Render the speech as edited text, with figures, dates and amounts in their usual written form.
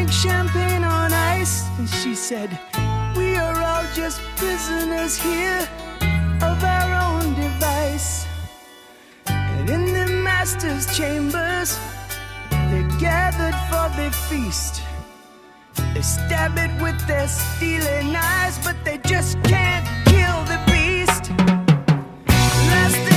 drank champagne on ice, and she said, we are all just prisoners here of our own device. And in the master's chambers, they gathered for their feast. They stab it with their steely knives, but they just can't kill the beast. Last